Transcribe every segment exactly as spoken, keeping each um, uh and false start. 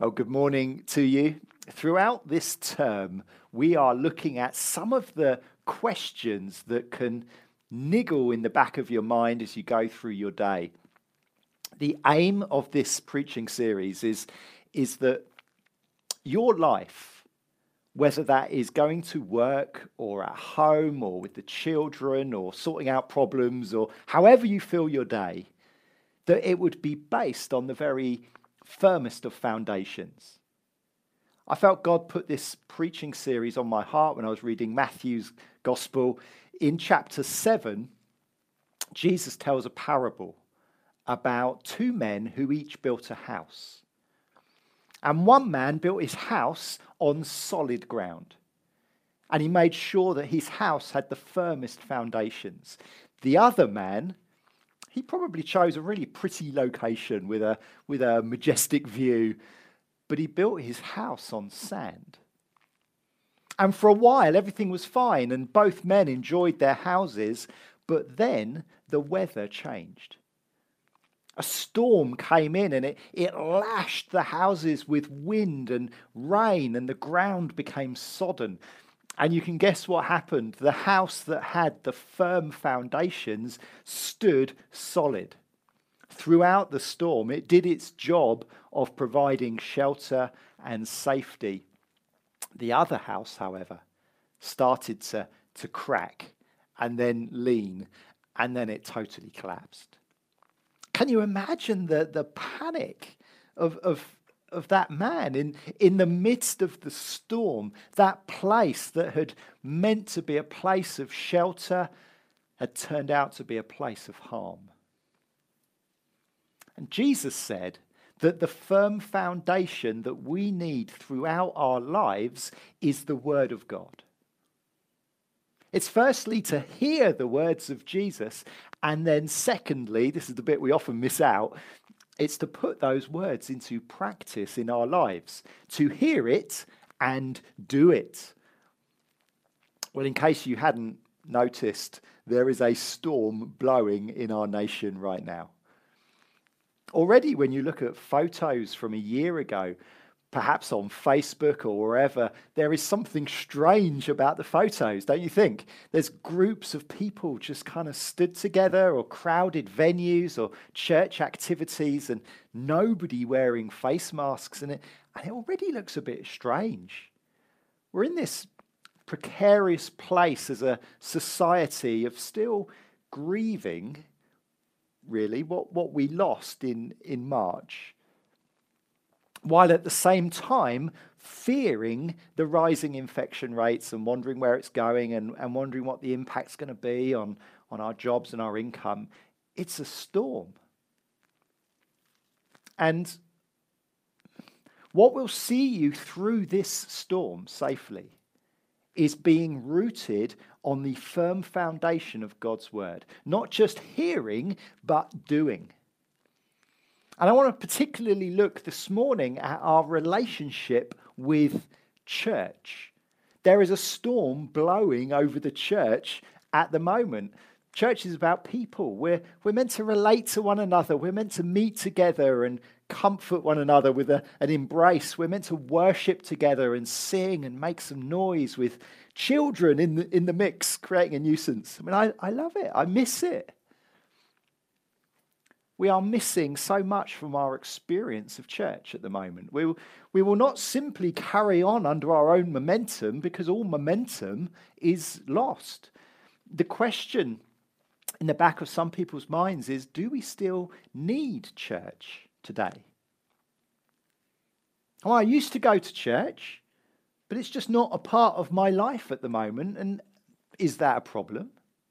Well, good morning to you. Throughout this term, we are looking at some of the questions that can niggle in the back of your mind as you go through your day. The aim of this preaching series is, is that your life, whether that is going to work or at home or with the children or sorting out problems or however you feel your day, that it would be based on the very firmest of foundations. I felt God put this preaching series on my heart when I was reading Matthew's Gospel. In chapter seven, Jesus tells a parable about two men who each built a house. And one man built his house on solid ground. And he made sure that his house had the firmest foundations. The other man, he probably chose a really pretty location with a, with a majestic view, but he built his house on sand. And for a while, everything was fine, and both men enjoyed their houses, but then the weather changed. A storm came in and it, it lashed the houses with wind and rain, and the ground became sodden. And you can guess what happened. The house that had the firm foundations stood solid. Throughout the storm, it did its job of providing shelter and safety. The other house, however, started to, to crack and then lean, and then it totally collapsed. Can you imagine the, the panic of, of, of that man in, in the midst of the storm? That place that had meant to be a place of shelter had turned out to be a place of harm. And Jesus said that the firm foundation that we need throughout our lives is the Word of God. It's firstly to hear the words of Jesus, and then secondly, this is the bit we often miss out, it's to put those words into practice in our lives, to hear it and do it. Well, in case you hadn't noticed, there is a storm blowing in our nation right now. Already, when you look at photos from a year ago, perhaps on Facebook or wherever, there is something strange about the photos, don't you think? There's groups of people just kind of stood together, or crowded venues or church activities, and nobody wearing face masks, and it, and it already looks a bit strange. We're in this precarious place as a society of still grieving, really, what, what we lost in, in March, while at the same time fearing the rising infection rates and wondering where it's going and, and wondering what the impact's going to be on, on our jobs and our income. It's a storm. And what will see you through this storm safely is being rooted on the firm foundation of God's word. Not just hearing, but doing. And I want to particularly look this morning at our relationship with church. There is a storm blowing over the church at the moment. Church is about people. We're, we're meant to relate to one another. We're meant to meet together and comfort one another with a, an embrace. We're meant to worship together and sing and make some noise with children in the, in the mix, creating a nuisance. I mean, I, I love it. I miss it. We are missing so much from our experience of church at the moment. We will, we will not simply carry on under our own momentum, because all momentum is lost. The question in the back of some people's minds is, do we still need church today? Oh, I used to go to church, but it's just not a part of my life at the moment. And is that a problem?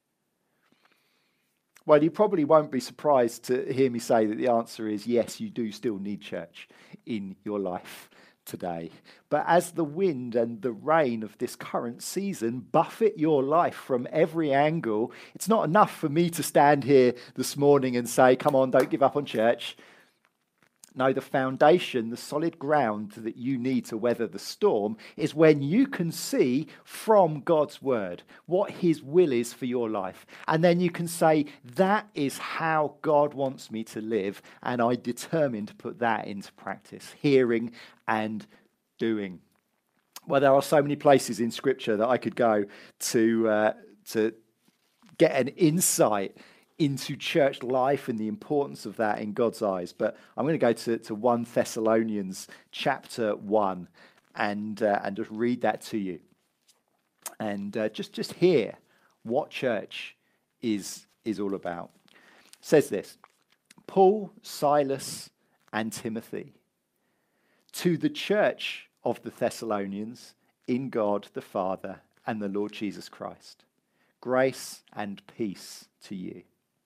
Well, you probably won't be surprised to hear me say that the answer is yes, you do still need church in your life today. But as the wind and the rain of this current season buffet your life from every angle, it's not enough for me to stand here this morning and say, come on, don't give up on church. No, the foundation, the solid ground that you need to weather the storm is when you can see from God's word what his will is for your life. And then you can say, that is how God wants me to live. And I determine to put that into practice, hearing and doing. Well, there are so many places in Scripture that I could go to, uh, to get an insight into church life and the importance of that in God's eyes. But I'm going to go to, to First Thessalonians chapter one and uh, and just read that to you. And uh, just, just hear what church is, is all about. It says this, Paul, Silas, and Timothy, to the church of the Thessalonians in God the Father and the Lord Jesus Christ, grace and peace to you.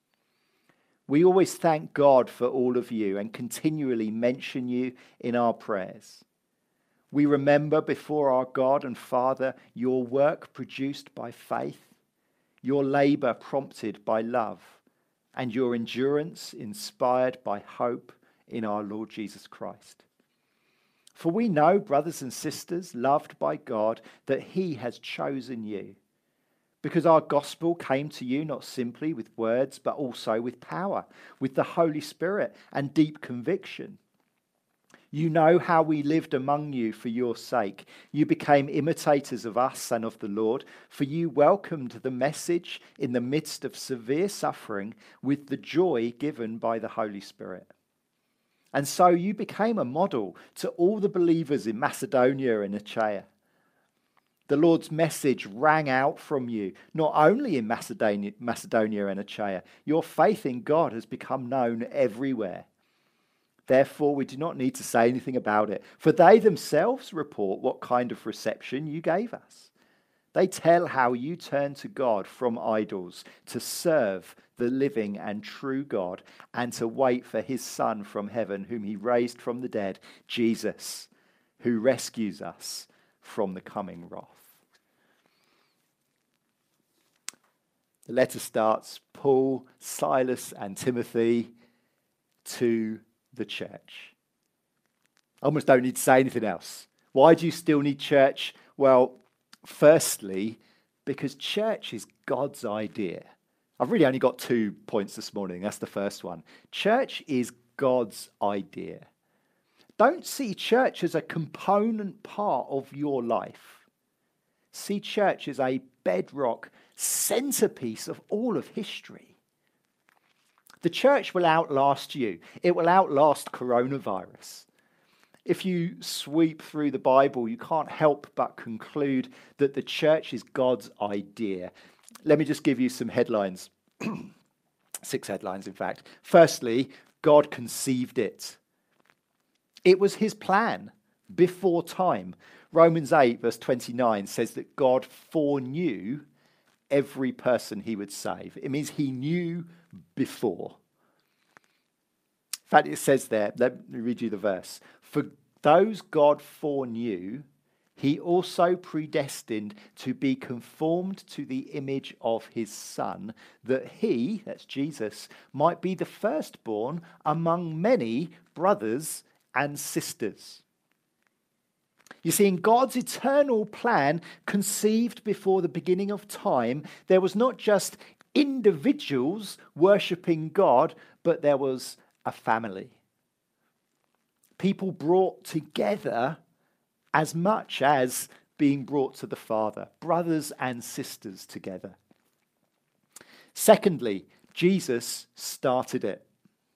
We always thank God for all of you and continually mention you in our prayers. We remember before our God and Father your work produced by faith, your labor prompted by love, and your endurance inspired by hope in our Lord Jesus Christ. For we know, brothers and sisters, loved by God, that he has chosen you, because our gospel came to you not simply with words, but also with power, with the Holy Spirit and deep conviction. You know how we lived among you for your sake. You became imitators of us and of the Lord, for you welcomed the message in the midst of severe suffering with the joy given by the Holy Spirit. And so you became a model to all the believers in Macedonia and Achaia. The Lord's message rang out from you, not only in Macedonia, Macedonia and Achaia. Your faith in God has become known everywhere. Therefore, we do not need to say anything about it, for they themselves report what kind of reception you gave us. They tell how you turned to God from idols to serve the living and true God and to wait for his Son from heaven, whom he raised from the dead, Jesus, who rescues us from the coming wrath. The letter starts, Paul, Silas, and Timothy to the church. I almost don't need to say anything else. Why do you still need church? Well, firstly, because church is God's idea. I've really only got two points this morning. That's the first one. Church is God's idea. Don't see church as a component part of your life. See church as a bedrock centerpiece of all of history. The church will outlast you. It will outlast coronavirus. If you sweep through the Bible, you can't help but conclude that the church is God's idea. Let me just give you some headlines. Six headlines, in fact. Firstly, God conceived it. It was his plan before time. Romans eight, verse twenty-nine says that God foreknew every person he would save. It means he knew before. In fact, it says there, let me read you the verse. For those God foreknew, he also predestined to be conformed to the image of his Son, that he, that's Jesus, might be the firstborn among many brothers and sisters. You see, in God's eternal plan, conceived before the beginning of time, there was not just individuals worshipping God, but there was a family. People brought together as much as being brought to the Father, brothers and sisters together. Secondly, Jesus started it.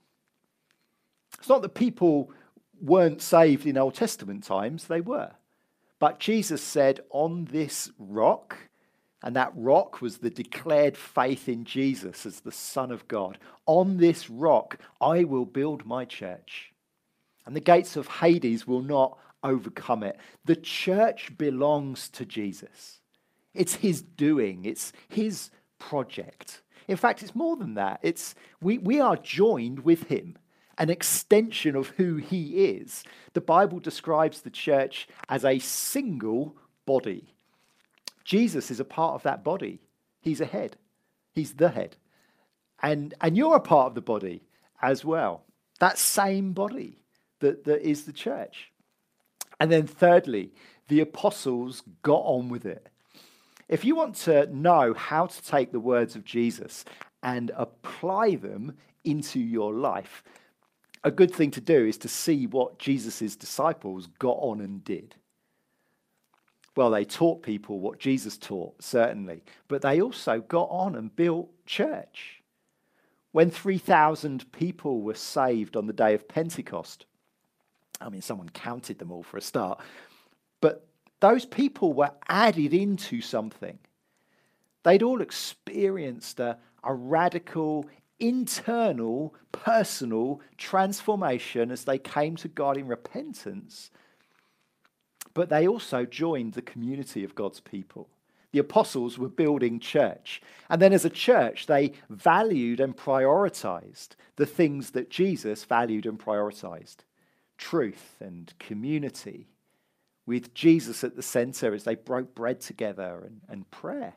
It's not that people weren't saved in Old Testament times, they were. But Jesus said, on this rock, and that rock was the declared faith in Jesus as the Son of God, on this rock I will build my church, and the gates of Hades will not overcome it. The church belongs to Jesus. It's his doing. It's his project. In fact, it's more than that. It's we, we are joined with him, an extension of who he is. The Bible describes the church as a single body. Jesus is a part of that body. He's a head. He's the head. And, and you're a part of the body as well. That same body. that, that is the church. And then thirdly, the apostles got on with it. If you want to know how to take the words of Jesus and apply them into your life, a good thing to do is to see what Jesus' disciples got on and did. Well, they taught people what Jesus taught, certainly, but they also got on and built church. When three thousand people were saved on the day of Pentecost, I mean, someone counted them all for a start, but those people were added into something. They'd all experienced a, a radical, internal, personal transformation as they came to God in repentance, but they also joined the community of God's people. The apostles were building church, and then as a church, they valued and prioritized the things that Jesus valued and prioritized: truth and community, with Jesus at the center as they broke bread together, and, and prayer.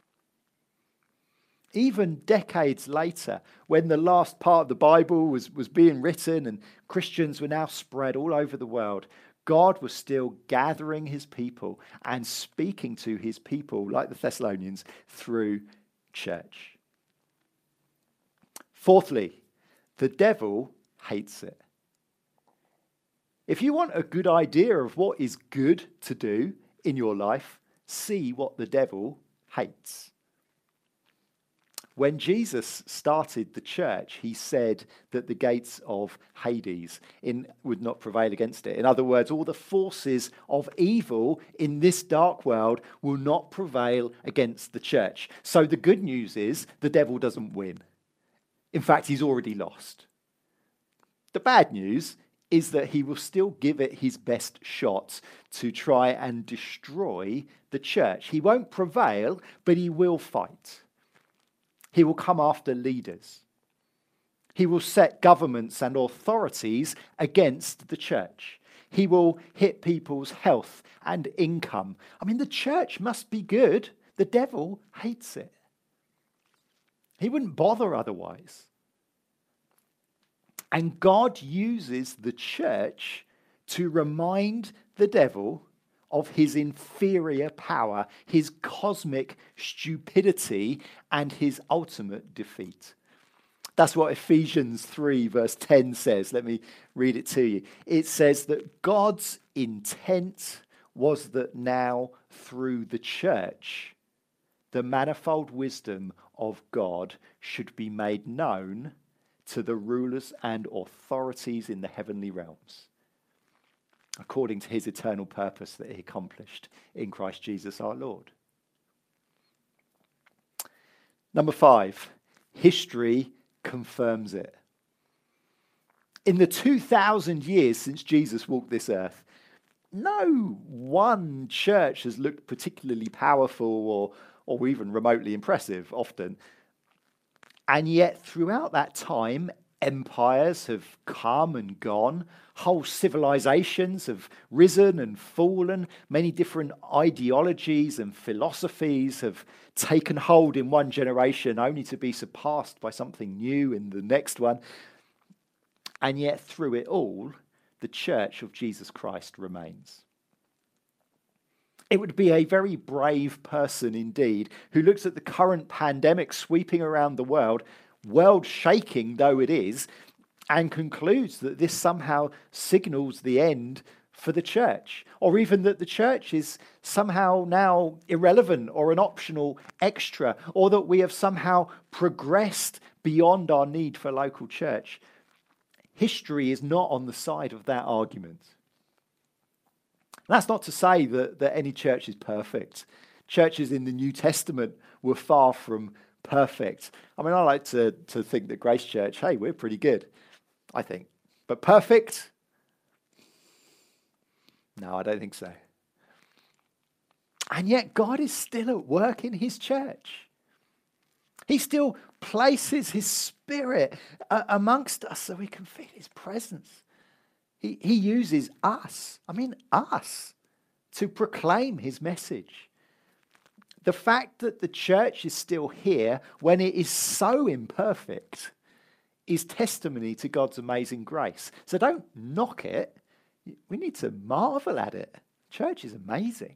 Even decades later, when the last part of the Bible was, was being written and Christians were now spread all over the world, God was still gathering his people and speaking to his people, like the Thessalonians, through church. Fourthly, the devil hates it. If you want a good idea of what is good to do in your life, see what the devil hates. When Jesus started the church, he said that the gates of Hades in, would not prevail against it. In other words, all the forces of evil in this dark world will not prevail against the church. So the good news is the devil doesn't win. In fact, he's already lost. The bad news is that he will still give it his best shot to try and destroy the church. He won't prevail, but he will fight. He will come after leaders. He will set governments and authorities against the church. He will hit people's health and income. I mean, the church must be good. The devil hates it. He wouldn't bother otherwise. And God uses the church to remind the devil of his inferior power, his cosmic stupidity, and his ultimate defeat. That's what Ephesians three verse ten says. Let me read it to you. It says that God's intent was that now through the church, the manifold wisdom of God should be made known to the rulers and authorities in the heavenly realms, according to his eternal purpose that he accomplished in Christ Jesus our Lord. Number five, history confirms it. In the two thousand years since Jesus walked this earth, no one church has looked particularly powerful or, or even remotely impressive often. And yet throughout that time, empires have come and gone. Whole civilizations have risen and fallen. Many different ideologies and philosophies have taken hold in one generation, only to be surpassed by something new in the next one. And yet through it all, the church of Jesus Christ remains. It would be a very brave person indeed who looks at the current pandemic sweeping around the world, world-shaking though it is, and concludes that this somehow signals the end for the church, or even that the church is somehow now irrelevant or an optional extra, or that we have somehow progressed beyond our need for local church. History is not on the side of that argument. That's not to say that, that any church is perfect. Churches in the New Testament were far from perfect. I mean, I like to, to think that Grace Church, hey, we're pretty good, I think. But perfect? No, I don't think so. And yet God is still at work in his church. He still places his spirit uh, amongst us so we can feel his presence. He, he uses us, I mean us, to proclaim his message. The fact that the church is still here when it is so imperfect is testimony to God's amazing grace. So don't knock it. We need to marvel at it. Church is amazing.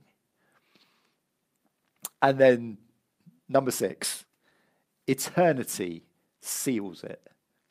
And then number six, eternity seals it.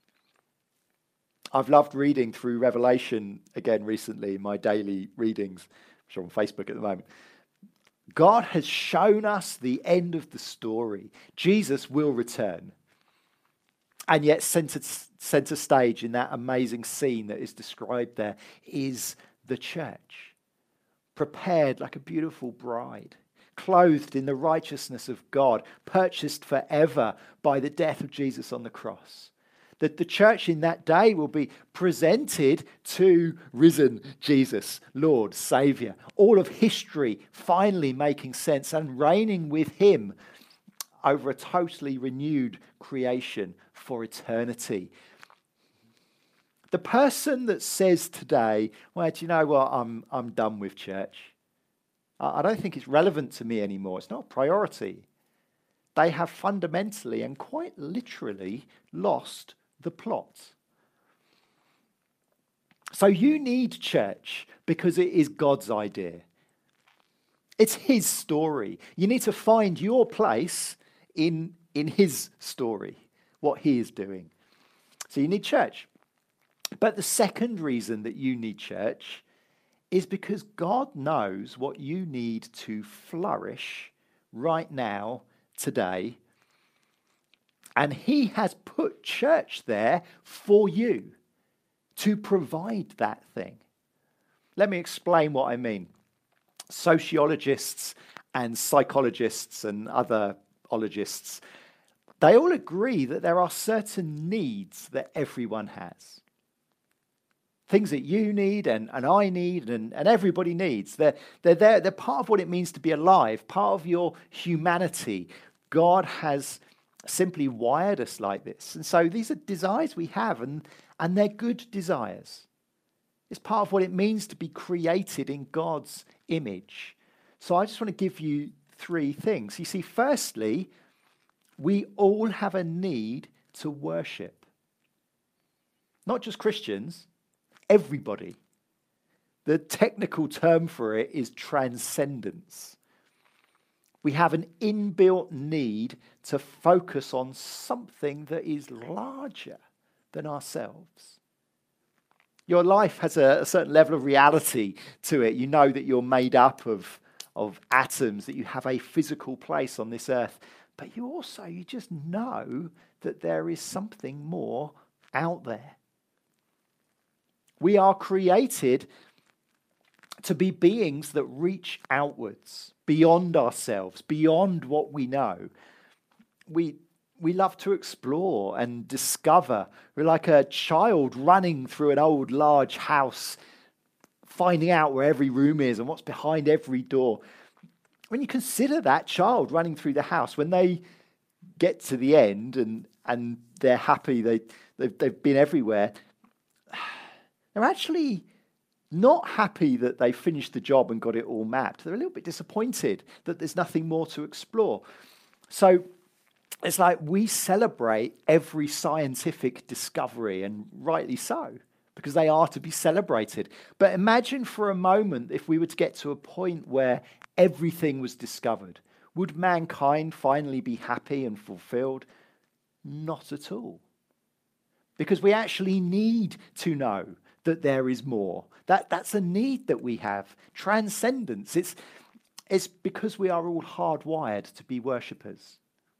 I've loved reading through Revelation again recently in my daily readings, which are on Facebook at the moment. God has shown us the end of the story. Jesus will return. And yet center, center stage in that amazing scene that is described there is the church, prepared like a beautiful bride, clothed in the righteousness of God, purchased forever by the death of Jesus on the cross. That the church in that day will be presented to risen Jesus, Lord, Saviour. All of history finally making sense and reigning with him over a totally renewed creation for eternity. The person that says today, well, do you know what, I'm, I'm done with church. I don't think it's relevant to me anymore. It's not a priority. They have fundamentally and quite literally lost the plot. So you need church because it is God's idea. It's his story. You need to find your place in, in his story, what he is doing. So you need church. But the second reason that you need church is because God knows what you need to flourish right now, today, and he has put church there for you to provide that thing. Let me explain what I mean. Sociologists and psychologists and other ologists, they all agree that there are certain needs that everyone has. Things that you need and, and I need and, and everybody needs. They're, they're there. They're part of what it means to be alive, part of your humanity. God has simply wired us like this. And so these are desires we have, and, and they're good desires. It's part of what it means to be created in God's image. So I just want to give you three things. You see, firstly, we all have a need to worship. Not just Christians, everybody. The technical term for it is transcendence. We have an inbuilt need to focus on something that is larger than ourselves. Your life has a, a certain level of reality to it. You know that you're made up of, of atoms, that you have a physical place on this earth. But you also, you just know that there is something more out there. We are created to be beings that reach outwards, beyond ourselves, beyond what we know. We, we love to explore and discover. We're like a child running through an old, large house, finding out where every room is and what's behind every door. When you consider that child running through the house, when they get to the end and, and they're happy, they, they've, they've been everywhere, they're actually not happy that they finished the job and got it all mapped. They're a little bit disappointed that there's nothing more to explore. So it's like we celebrate every scientific discovery, and rightly so, because they are to be celebrated. But imagine for a moment if we were to get to a point where everything was discovered. Would mankind finally be happy and fulfilled? Not at all. Because we actually need to know that there is more. That, that's a need that we have. Transcendence. It's, it's because we are all hardwired to be worshippers.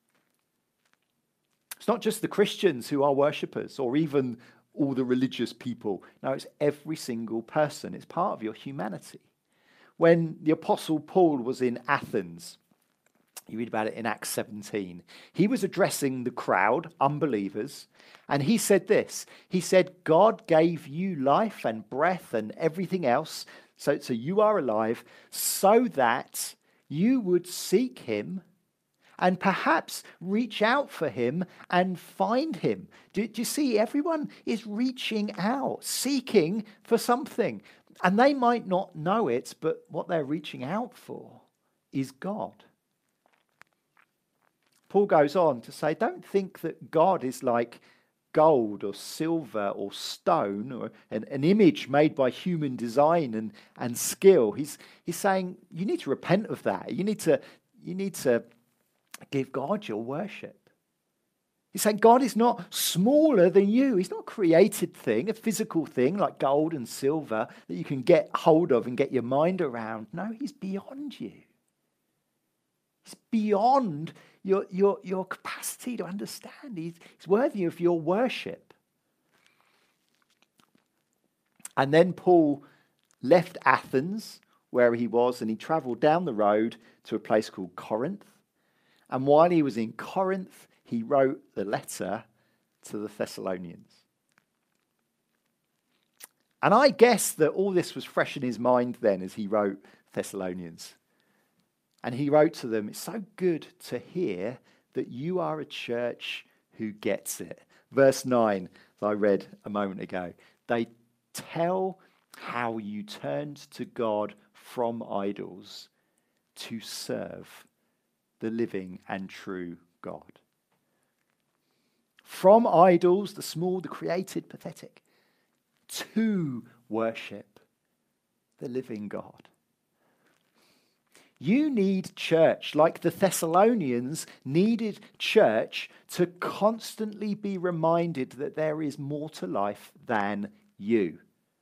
It's not just the Christians who are worshippers, or even all the religious people. No, it's every single person. It's part of your humanity. When the Apostle Paul was in Athens, you read about it in Acts seventeen, he was addressing the crowd, unbelievers, and he said this. He said, God gave you life and breath and everything else, so, so you are alive, so that you would seek him and perhaps reach out for him and find him. Do, do you see? Everyone is reaching out, seeking for something. And they might not know it, but what they're reaching out for is God. Paul goes on to say, don't think that God is like gold or silver or stone or an, an image made by human design and, and skill. He's, he's saying you need to repent of that. You need to, you need to give God your worship. He's saying God is not smaller than you. He's not a created thing, a physical thing like gold and silver that you can get hold of and get your mind around. No, he's beyond you. He's beyond your, your, your capacity to understand. He's, he's worthy of your worship. And then Paul left Athens, where he was, and he travelled down the road to a place called Corinth. And while he was in Corinth, he wrote the letter to the Thessalonians. And I guess that all this was fresh in his mind then as he wrote Thessalonians. And he wrote to them, it's so good to hear that you are a church who gets it. Verse nine, that I read a moment ago. They tell how you turned to God from idols to serve the living and true God. From idols, the small, the created, pathetic, to worship the living God. You need church like the Thessalonians needed church to constantly be reminded that there is more to life than you.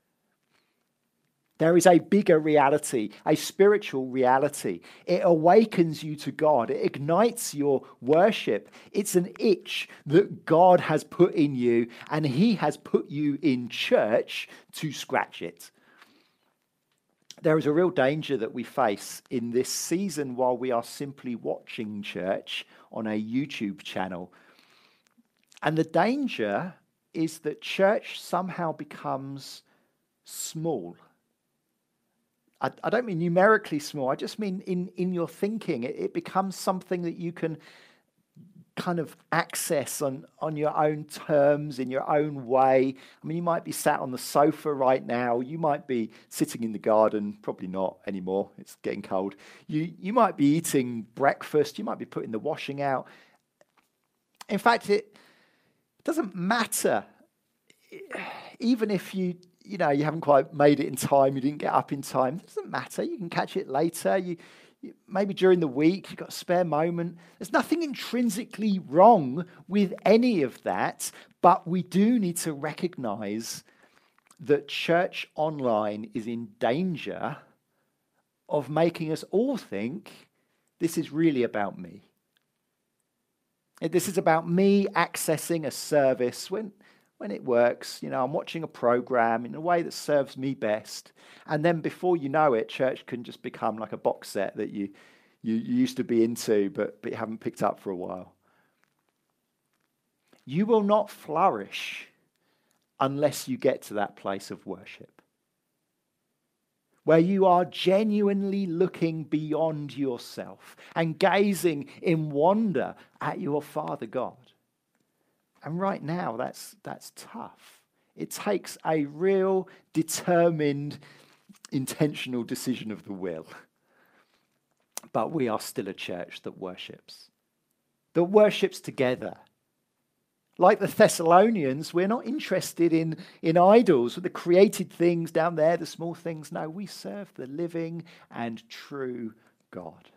There is a bigger reality, a spiritual reality. It awakens you to God. It ignites your worship. It's an itch that God has put in you, and he has put you in church to scratch it. There is a real danger that we face in this season while we are simply watching church on a YouTube channel. And the danger is that church somehow becomes small. I, I don't mean numerically small. I just mean in, in your thinking. It, it becomes something that you can kind of access on, on your own terms, in your own way. I mean, you might be sat on the sofa right now. You might be sitting in the garden. Probably not anymore. It's getting cold. You, you might be eating breakfast. You might be putting the washing out. In fact, it doesn't matter. Even if you... you know, you haven't quite made it in time, you didn't get up in time, it doesn't matter. You can catch it later. You, you maybe during the week, you've got a spare moment. There's nothing intrinsically wrong with any of that, but we do need to recognize that church online is in danger of making us all think this is really about me. This is about me accessing a service when When it works. You know, I'm watching a program in a way that serves me best. And then before you know it, church can just become like a box set that you, you, you used to be into, but, but you haven't picked up for a while. You will not flourish unless you get to that place of worship, where you are genuinely looking beyond yourself and gazing in wonder at your Father God. And right now, that's that's tough. It takes a real, determined, intentional decision of the will. But we are still a church that worships. That worships together. Like the Thessalonians, we're not interested in, in idols, the created things down there, the small things. No, we serve the living and true God.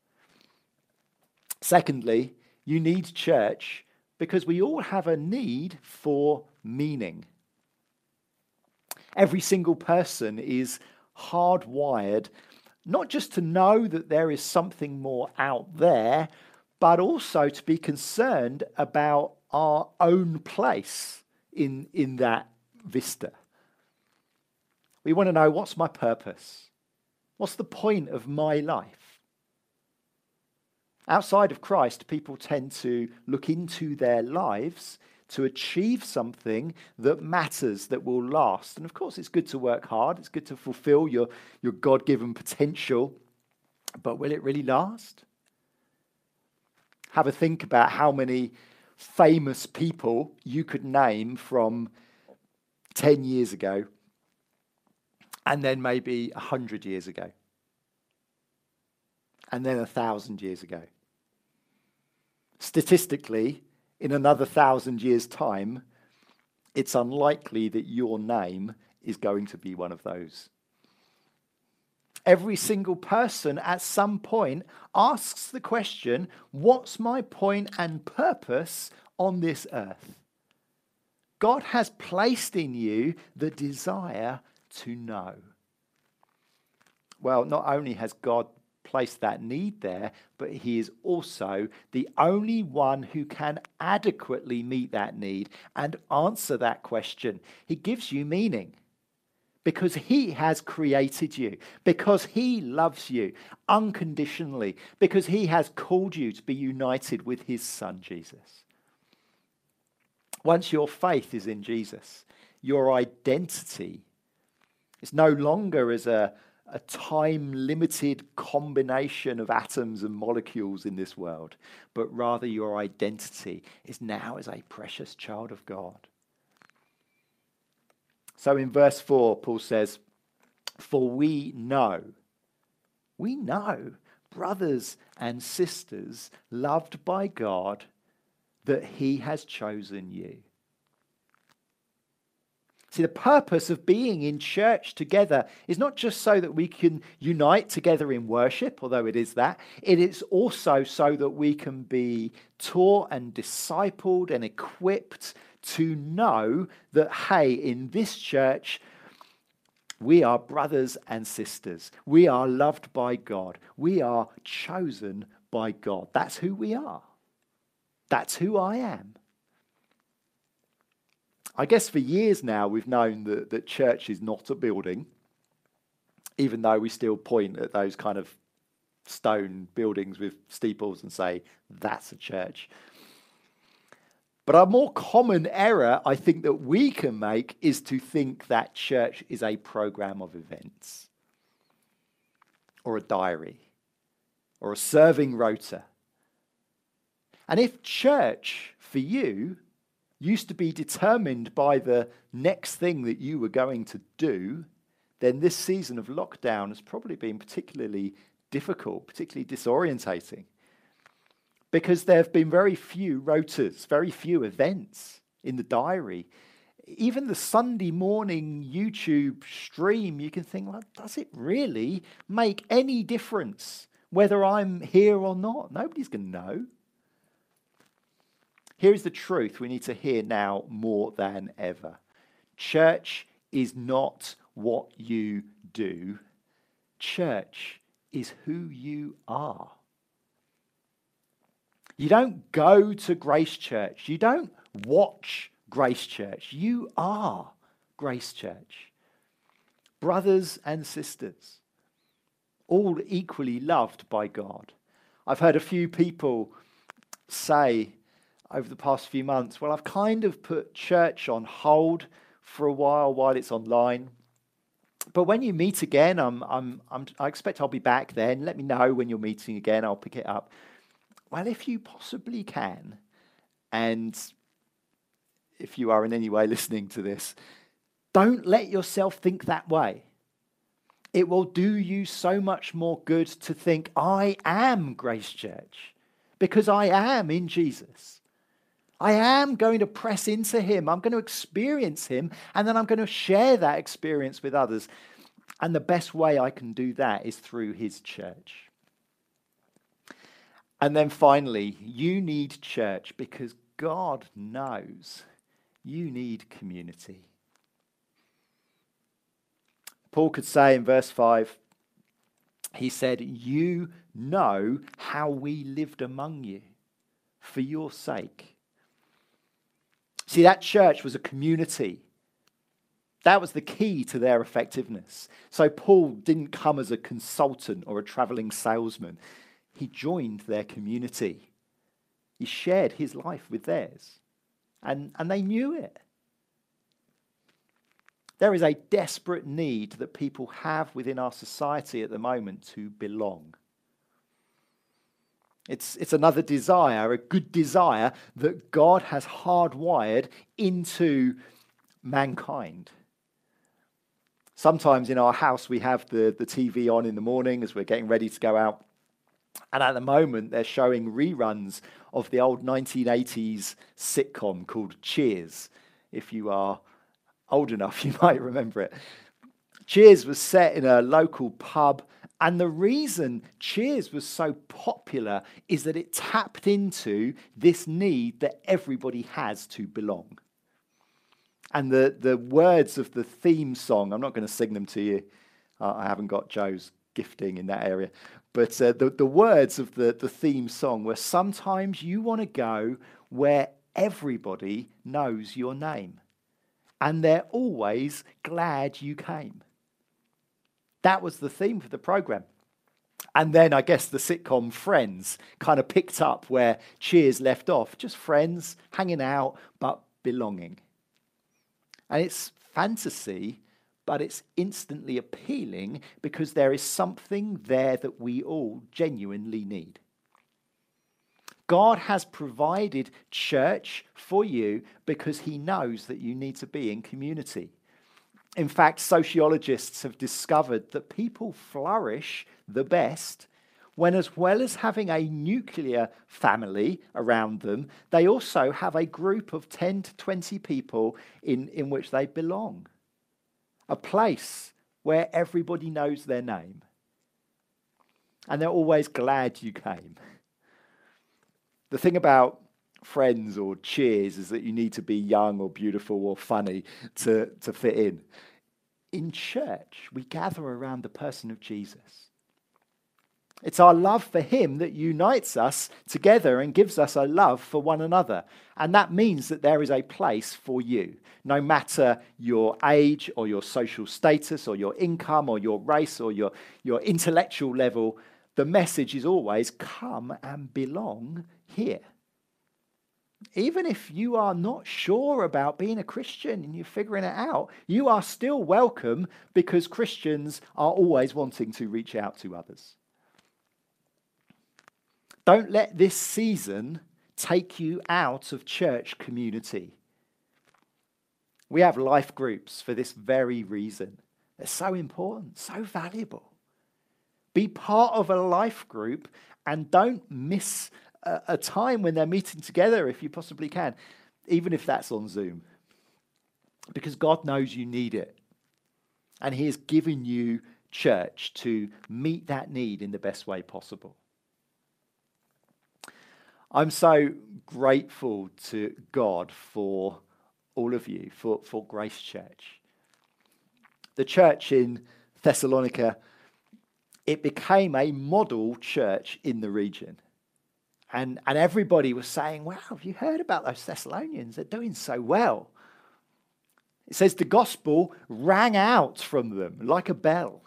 Secondly, you need church because we all have a need for meaning. Every single person is hardwired not just to know that there is something more out there, but also to be concerned about our own place in, in that vista. We want to know, what's my purpose? What's the point of my life? Outside of Christ, people tend to look into their lives to achieve something that matters, that will last. And of course, it's good to work hard. It's good to fulfill your, your God-given potential. But will it really last? Have a think about how many famous people you could name from ten years ago and then maybe one hundred years ago and then one thousand years ago. Statistically, in another thousand years' time, it's unlikely that your name is going to be one of those. Every single person at some point asks the question, what's my point and purpose on this earth? God has placed in you the desire to know. Well, not only has God placed that need there, but he is also the only one who can adequately meet that need and answer that question. He gives you meaning because he has created you, because he loves you unconditionally, because he has called you to be united with his son, Jesus. Once your faith is in Jesus, your identity is no longer as a a time-limited combination of atoms and molecules in this world, but rather your identity is now as a precious child of God. So in verse four, Paul says, for we know, we know, brothers and sisters, loved by God, that he has chosen you. See, the purpose of being in church together is not just so that we can unite together in worship, although it is that. It is also so that we can be taught and discipled and equipped to know that, hey, in this church, we are brothers and sisters. We are loved by God. We are chosen by God. That's who we are. That's who I am. I guess for years now we've known that, that church is not a building, even though we still point at those kind of stone buildings with steeples and say, that's a church. But a more common error I think that we can make is to think that church is a program of events, or a diary, or a serving rota. And if church for you used to be determined by the next thing that you were going to do, then this season of lockdown has probably been particularly difficult, particularly disorientating, because there have been very few rotas, very few events in the diary. Even the Sunday morning YouTube stream, you can think, well, does it really make any difference whether I'm here or not? Nobody's going to know. Here's the truth we need to hear now more than ever. Church is not what you do. Church is who you are. You don't go to Grace Church. You don't watch Grace Church. You are Grace Church. Brothers and sisters, all equally loved by God. I've heard a few people say over the past few months, well, I've kind of put church on hold for a while while it's online. But when you meet again, I'm, I'm, I'm, I expect I'll be back then. Let me know when you're meeting again. I'll pick it up. Well, if you possibly can, and if you are in any way listening to this, don't let yourself think that way. It will do you so much more good to think, I am Grace Church, because I am in Jesus. I am going to press into him. I'm going to experience him, and then I'm going to share that experience with others. And the best way I can do that is through his church. And then finally, you need church because God knows you need community. Paul could say in verse five, he said, you know how we lived among you for your sake. See, that church was a community. That was the key to their effectiveness. So Paul didn't come as a consultant or a traveling salesman. He joined their community. He shared his life with theirs. And, and they knew it. There is a desperate need that people have within our society at the moment to belong. It's, it's another desire, a good desire that God has hardwired into mankind. Sometimes in our house we have the, the T V on in the morning as we're getting ready to go out. And at the moment they're showing reruns of the old nineteen eighties sitcom called Cheers. If you are old enough, you might remember it. Cheers was set in a local pub, and the reason Cheers was so popular is that it tapped into this need that everybody has to belong. And the, the words of the theme song, I'm not going to sing them to you. Uh, I haven't got Joe's gifting in that area. But uh, the, the words of the, the theme song were, sometimes you want to go where everybody knows your name. And they're always glad you came. That was the theme for the program. And then I guess the sitcom Friends kind of picked up where Cheers left off. Just friends, hanging out, but belonging. And it's fantasy, but it's instantly appealing because there is something there that we all genuinely need. God has provided church for you because he knows that you need to be in community. In fact, sociologists have discovered that people flourish the best when, as well as having a nuclear family around them, they also have a group of ten to twenty people in, in which they belong. A place where everybody knows their name. And they're always glad you came. The thing about Friends or Cheers is that you need to be young or beautiful or funny to, to fit in. In church, we gather around the person of Jesus. It's our love for him that unites us together and gives us a love for one another. And that means that there is a place for you. No matter your age or your social status or your income or your race or your, your intellectual level, the message is always come and belong here. Even if you are not sure about being a Christian and you're figuring it out, you are still welcome because Christians are always wanting to reach out to others. Don't let this season take you out of church community. We have life groups for this very reason. They're so important, so valuable. Be part of a life group and don't miss a, a time when they're meeting together if you possibly can, even if that's on Zoom. Because God knows you need it. And he has given you church to meet that need in the best way possible. I'm so grateful to God for all of you, for, for Grace Church. The church in Thessalonica, it became a model church in the region. And, and everybody was saying, wow, have you heard about those Thessalonians? They're doing so well. It says the gospel rang out from them like a bell.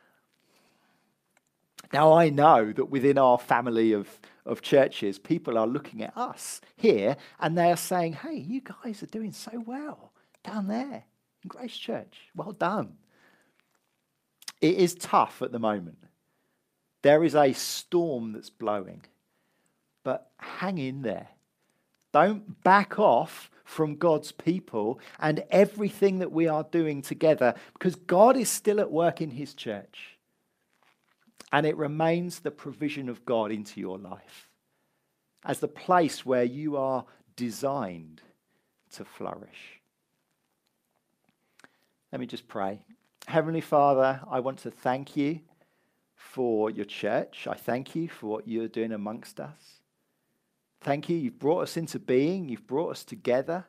Now, I know that within our family of, of churches, people are looking at us here and they are saying, hey, you guys are doing so well down there in Grace Church. Well done. It is tough at the moment. There is a storm that's blowing, but hang in there. Don't back off from God's people and everything that we are doing together, because God is still at work in his church. And it remains the provision of God into your life as the place where you are designed to flourish. Let me just pray. Heavenly Father, I want to thank you for your church. I thank you for what you're doing amongst us. Thank you, you've brought us into being. You've brought us together.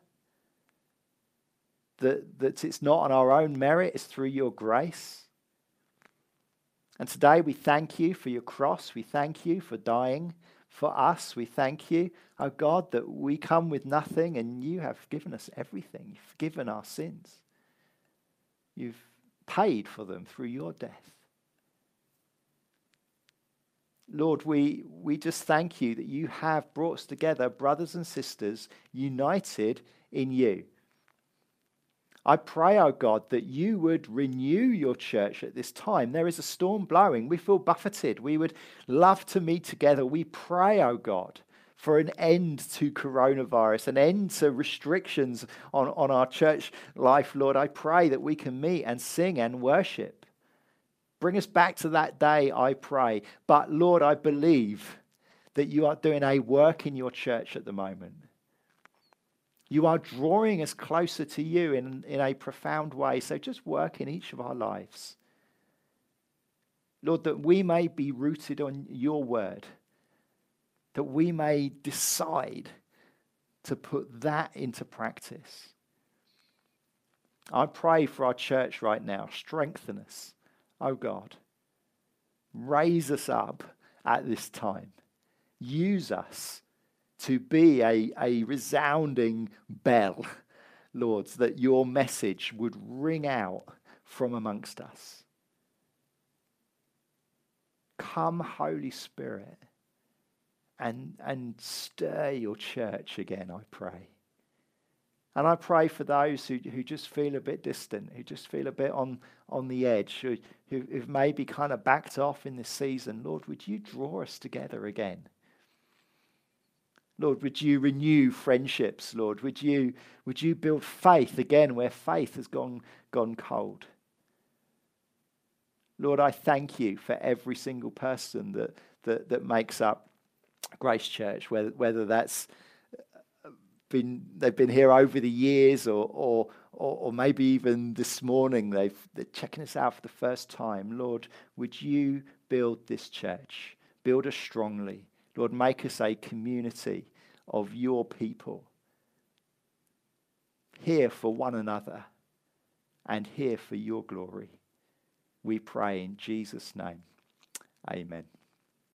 That, that it's not on our own merit, it's through your grace. And today we thank you for your cross. We thank you for dying for us. We thank you, oh God, that we come with nothing and you have given us everything. You've forgiven our sins. You've paid for them through your death. Lord, we, we just thank you that you have brought us together, brothers and sisters, united in you. I pray, oh God, that you would renew your church at this time. There is a storm blowing. We feel buffeted. We would love to meet together. We pray, oh God, for an end to coronavirus, an end to restrictions on, on our church life. Lord, I pray that we can meet and sing and worship. Bring us back to that day, I pray. But Lord, I believe that you are doing a work in your church at the moment. You are drawing us closer to you in, in a profound way. So just work in each of our lives. Lord, that we may be rooted on your word, that we may decide to put that into practice. I pray for our church right now. Strengthen us, oh God. Raise us up at this time. Use us to be a, a resounding bell, Lord, so that your message would ring out from amongst us. Come, Holy Spirit, and, and stir your church again, I pray. And I pray for those who, who just feel a bit distant, who just feel a bit on, on the edge, who, who, who've maybe kind of backed off in this season. Lord, would you draw us together again? Lord, would you renew friendships, Lord? Would you, would you build faith again where faith has gone, gone cold? Lord, I thank you for every single person that, that, that makes up Grace Church, whether, whether that's been they've been here over the years or or or, or maybe even this morning they've, they're checking us out for the first time. Lord, would you build this church? Build us strongly. Lord, make us a community of your people, here for one another and here for your glory. We pray in Jesus' name. Amen.